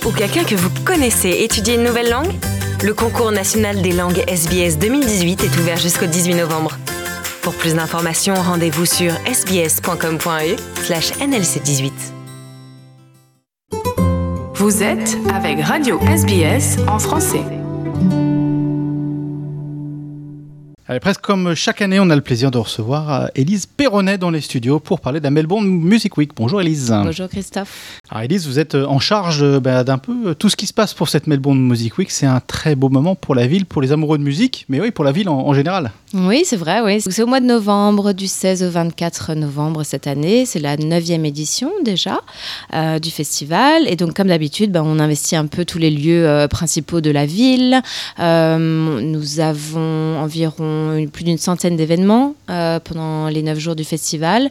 ou quelqu'un que vous connaissez étudie une nouvelle langue? Le concours national des langues SBS 2018 est ouvert jusqu'au 18 novembre. Pour plus d'informations, rendez-vous sur sbs.com.au/nlc18. Vous êtes avec Radio SBS en français. Allez, presque comme chaque année, on a le plaisir de recevoir Élise Perronnet dans les studios pour parler de la Melbourne Music Week. Bonjour Élise. Bonjour Christophe. Alors Élise, vous êtes en charge d'un peu tout ce qui se passe pour cette Melbourne Music Week. C'est un très beau moment pour la ville, pour les amoureux de musique, mais oui, pour la ville en général. Oui, c'est vrai, oui. C'est au mois de novembre, du 16 au 24 novembre cette année. C'est la 9e édition déjà du festival. Et donc, comme d'habitude, on investit un peu tous les lieux principaux de la ville. Nous avons environ plus d'une centaine d'événements pendant les 9 jours du festival.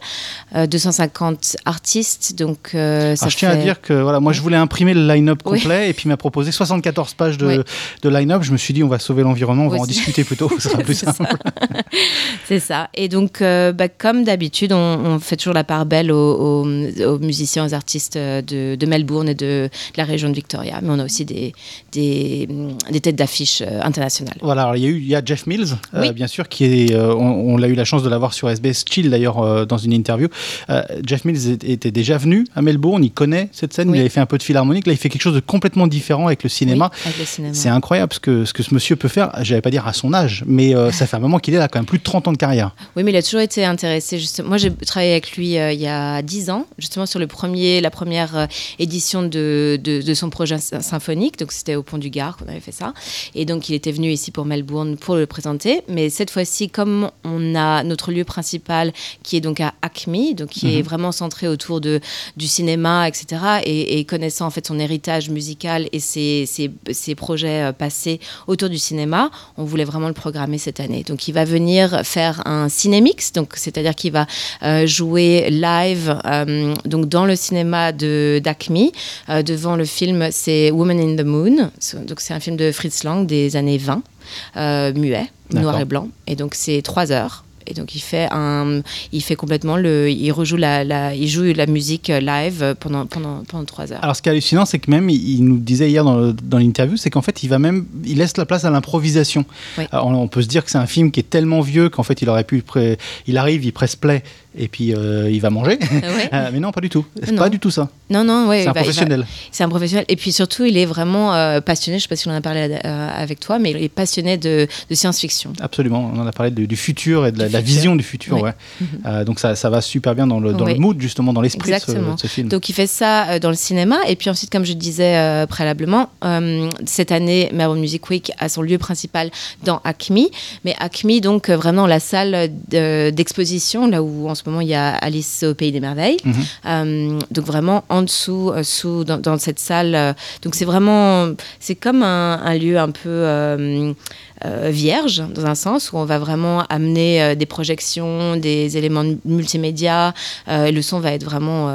250 artistes. Donc, je tiens à dire que voilà, moi, je voulais imprimer le line-up complet et puis il m'a proposé 74 pages de line-up. Je me suis dit, on va sauver l'environnement, on va en discuter plutôt, ce sera plus simple. C'est ça. Et donc, comme d'habitude, on fait toujours la part belle aux musiciens, aux artistes de Melbourne et de la région de Victoria. Mais on a aussi des têtes d'affiche internationales. Voilà, alors il y a Jeff Mills, bien sûr, qui est, on a eu la chance de l'avoir sur SBS Chill d'ailleurs dans une interview. Jeff Mills était déjà venu à Melbourne, il connaît cette scène, il avait fait un peu de philharmonique. Là, il fait quelque chose de complètement différent avec le cinéma. Oui, avec le cinéma. C'est incroyable ce que ce monsieur peut faire. Je n'allais pas dire à son âge, mais ça fait un moment qu'il est là, quand même plus de 30 ans de carrière. Oui, mais il a toujours été intéressé. Justement. Moi, j'ai travaillé avec lui il y a 10 ans, justement sur la première édition de son projet symphonique. Donc, c'était au Pont du Gard qu'on avait fait ça. Et donc, il était venu ici pour Melbourne pour le présenter. Mais cette fois-ci, comme on a notre lieu principal qui est donc à ACMI, donc qui est vraiment centré autour du cinéma, etc. Et connaissant en fait son héritage musical et ses projets passés autour du cinéma, on voulait vraiment le programmer cette année. Donc, il va venir faire un cinémix, donc c'est-à-dire qu'il va jouer live donc dans le cinéma d'ACMI devant le film, c'est Woman in the Moon, donc c'est un film de Fritz Lang des années 20, muet, noir et blanc, et donc c'est 3 heures. Et donc il fait complètement il joue la musique live pendant 3 heures. Alors ce qui est hallucinant, c'est que même il nous disait hier dans l'interview, c'est qu'en fait il laisse la place à l'improvisation. Oui. Alors, on peut se dire que c'est un film qui est tellement vieux qu'en fait il arrive, il presse play et puis il va manger. Mais non, pas du tout. C'est pas du tout ça. Non, c'est un professionnel. C'est un professionnel. Et puis surtout, il est vraiment passionné. Je ne sais pas si on en a parlé avec toi, mais il est passionné de science-fiction. Absolument. On en a parlé du futur et de la vision du futur. Oui. Ouais. Donc ça va super bien dans le mood, justement, dans l'esprit de ce film. Donc il fait ça dans le cinéma. Et puis ensuite, comme je disais préalablement, cette année, Melbourne Music Week a son lieu principal dans ACMI. Mais ACMI, donc vraiment la salle d'exposition, là où en ce moment il y a Alice au Pays des Merveilles. Donc vraiment en dessous, dans cette salle. Donc c'est comme un lieu un peu vierge, dans un sens où on va vraiment amener des projections, des éléments multimédia. Le son va être vraiment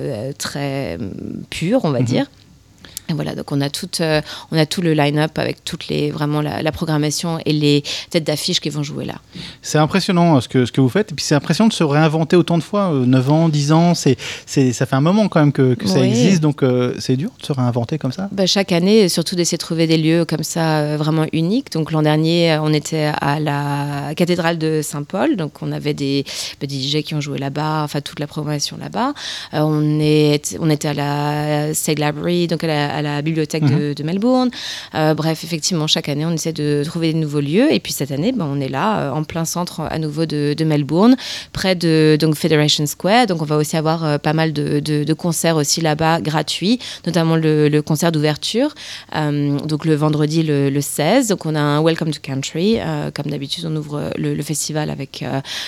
très pur, on va dire. Et voilà, donc on a tout le line-up avec vraiment la programmation et les têtes d'affiche qui vont jouer là. C'est impressionnant ce que vous faites. Et puis c'est impressionnant de se réinventer autant de fois. 9 ans, 10 ans, ça fait un moment quand même que ça existe. Donc c'est dur de se réinventer comme ça. Chaque année, surtout d'essayer de trouver des lieux comme ça vraiment uniques. Donc l'an dernier, on était à la cathédrale de Saint-Paul. Donc on avait des DJ qui ont joué là-bas, enfin toute la programmation là-bas. On était à la State Library, donc à la bibliothèque de Melbourne. Bref, effectivement, chaque année, on essaie de trouver des nouveaux lieux. Et puis cette année, on est là, en plein centre à nouveau de Melbourne, près de Federation Square. Donc on va aussi avoir pas mal de concerts aussi là-bas gratuits, notamment le concert d'ouverture. Donc le vendredi le 16. Donc on a un Welcome to Country. Comme d'habitude, on ouvre le festival avec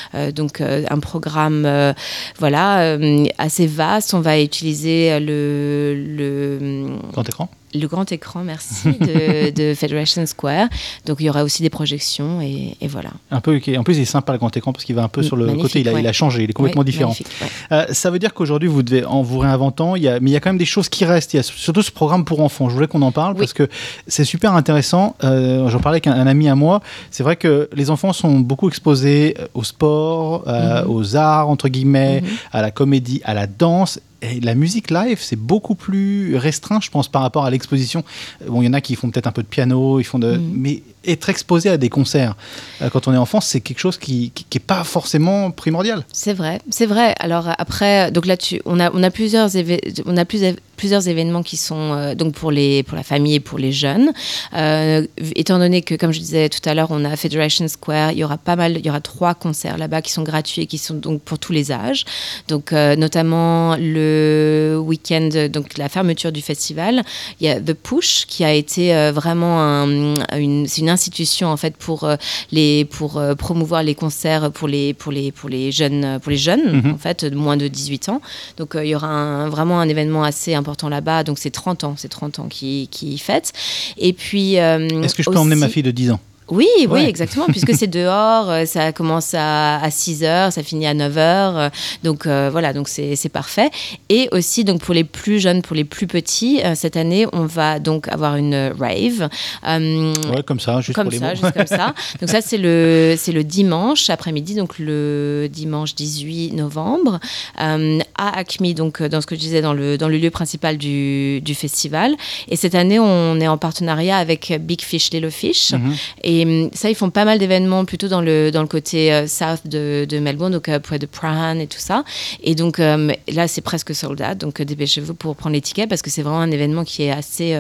un programme assez vaste. On va utiliser le grand écran. Le grand écran, merci, de Federation Square. Donc, il y aura aussi des projections et voilà. En plus, il est sympa le grand écran parce qu'il va un peu sur le côté. Il a changé, il est complètement différent. Ça veut dire qu'aujourd'hui, vous devez, en vous réinventant, mais il y a quand même des choses qui restent. Il y a surtout ce programme pour enfants. Je voulais qu'on en parle parce que c'est super intéressant. J'en parlais avec un ami à moi. C'est vrai que les enfants sont beaucoup exposés au sport, aux arts, entre guillemets, à la comédie, à la danse. Et la musique live, c'est beaucoup plus restreint, je pense, par rapport à l'exposition. Bon, il y en a qui font peut-être un peu de piano, mais être exposé à des concerts quand on est enfant, c'est quelque chose qui est pas forcément primordial. C'est vrai. Alors après, donc là, on a plusieurs événements qui sont donc pour la famille et pour les jeunes. Étant donné que, comme je disais tout à l'heure, on a Federation Square, il y aura 3 concerts là-bas qui sont gratuits et qui sont donc pour tous les âges. Donc notamment le week-end, donc la fermeture du festival, il y a The Push qui a été vraiment c'est une institution en fait pour promouvoir les concerts pour les jeunes en fait de moins de 18 ans. Donc il y aura vraiment un événement assez important là-bas. Donc c'est 30 ans qui fête. Et puis est-ce que je peux emmener ma fille de 10 ans? Oui, exactement, puisque c'est dehors, ça commence à 6h, ça finit à 9h, donc voilà, donc c'est parfait. Et aussi, donc pour les plus jeunes, pour les plus petits, cette année, on va donc avoir une rave. Comme ça, juste pour les mots. Juste comme ça. Donc ça, c'est le dimanche après-midi, donc le dimanche 18 novembre, à Acme, donc dans ce que je disais, dans le lieu principal du festival. Et cette année, on est en partenariat avec Big Fish, Little Fish. Et ça, ils font pas mal d'événements plutôt dans le côté south de Melbourne, donc près de Prahran et tout ça. Et donc là, c'est presque sold out, donc dépêchez-vous pour prendre les tickets parce que c'est vraiment un événement qui est assez,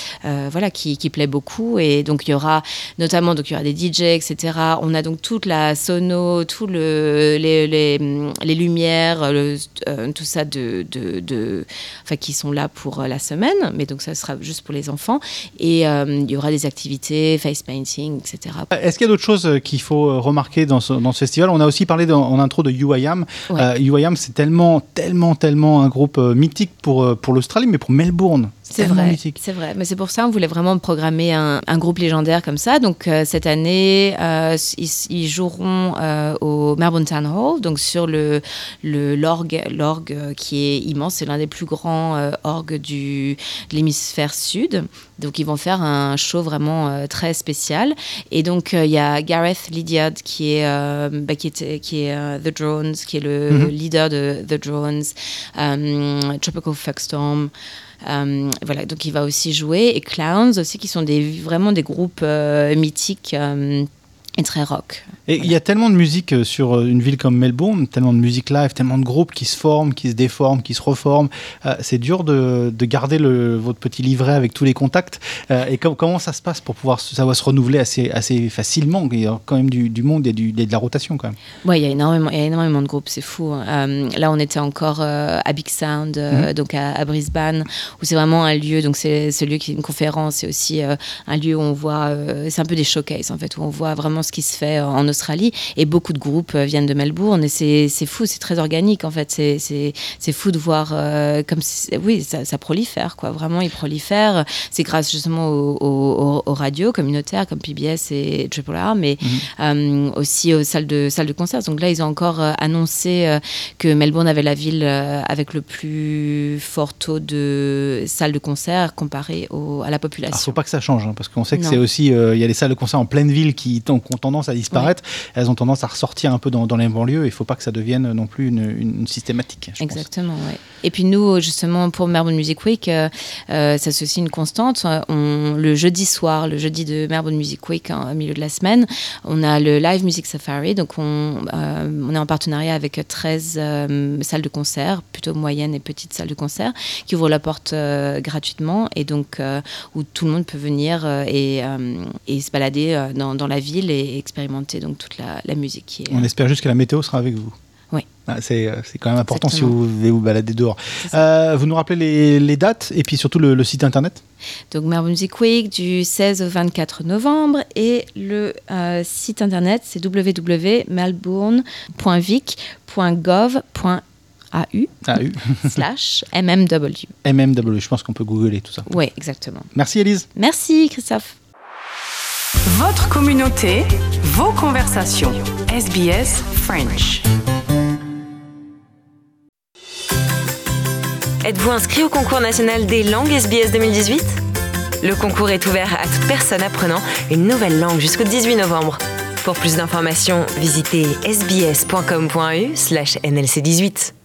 qui plaît beaucoup. Et donc il y aura notamment, donc il y aura des DJ, etc. On a donc toute la sono, tout les lumières, tout ça qui sont là pour la semaine. Mais donc ça sera juste pour les enfants. Et il y aura des activités, face painting, etc. Est-ce qu'il y a d'autres choses qu'il faut remarquer dans ce festival? On a aussi parlé en intro de U.I.A.M. U.I.A.M. c'est tellement un groupe mythique pour l'Australie, mais pour Melbourne. C'est vrai. Mais c'est pour ça qu'on voulait vraiment programmer un groupe légendaire comme ça. Donc cette année, ils joueront au Melbourne Town Hall, donc sur l'orgue qui est immense. C'est l'un des plus grands orgues de l'hémisphère sud. Donc ils vont faire un show vraiment très spécial. Et donc il y a Gareth Lydiard qui est The Drones, qui est le leader de The Drones, Tropical Fuckstorm. Voilà, donc il va aussi jouer, et Clowns aussi, qui sont vraiment des groupes mythiques et très rock. Et il y a tellement de musique sur une ville comme Melbourne, tellement de musique live, tellement de groupes qui se forment, qui se déforment, qui se reforment. C'est dur de garder votre petit livret avec tous les contacts. Et comment ça se passe pour pouvoir ça va se renouveler assez facilement? Il y a quand même du monde et de la rotation quand même. Oui, il y a énormément de groupes, c'est fou. Là, on était encore à Big Sound, donc à Brisbane, où c'est vraiment un lieu, donc c'est ce lieu qui est une conférence, c'est aussi un lieu où on voit, c'est un peu des showcases en fait, où on voit vraiment ce qui se fait en Australie, et beaucoup de groupes viennent de Melbourne, et c'est fou, c'est très organique en fait, c'est fou de voir comme ça prolifère quoi, vraiment il prolifère, c'est grâce justement aux radios communautaires comme PBS et Triple R, mais aussi aux salles de concert. Donc là ils ont encore annoncé que Melbourne avait la ville avec le plus fort taux de salles de concert comparé à la population. Il ne faut pas que ça change, parce qu'on sait que c'est aussi il y a des salles de concert en pleine ville qui ont tendance à disparaître, elles ont tendance à ressortir un peu dans les banlieues. Il ne faut pas que ça devienne non plus une systématique. Exactement, oui. Et puis nous, justement, pour Melbourne Music Week, ça c'est aussi une constante. Le jeudi soir, le jeudi de Melbourne Music Week, au milieu de la semaine, on a le Live Music Safari. Donc on est en partenariat avec 13 salles de concert, plutôt moyennes et petites salles de concert, qui ouvrent la porte gratuitement, et donc où tout le monde peut venir et se balader dans la ville et expérimenter donc toute la musique qui est... On espère juste que la météo sera avec vous. Oui. C'est quand même important. Exactement. Si vous devez vous balader dehors. Vous nous rappelez les dates et puis surtout le site internet? Donc Melbourne Music Week du 16 au 24 novembre, et le site internet c'est www.melbourne.vic.gov.au. MMW. MMW, je pense qu'on peut googler tout ça. Oui, exactement. Merci Élise. Merci Christophe. Votre communauté, vos conversations. SBS French. Êtes-vous inscrit au concours national des langues SBS 2018 ? Le concours est ouvert à toute personne apprenant une nouvelle langue jusqu'au 18 novembre. Pour plus d'informations, visitez sbs.com.au/nlc18.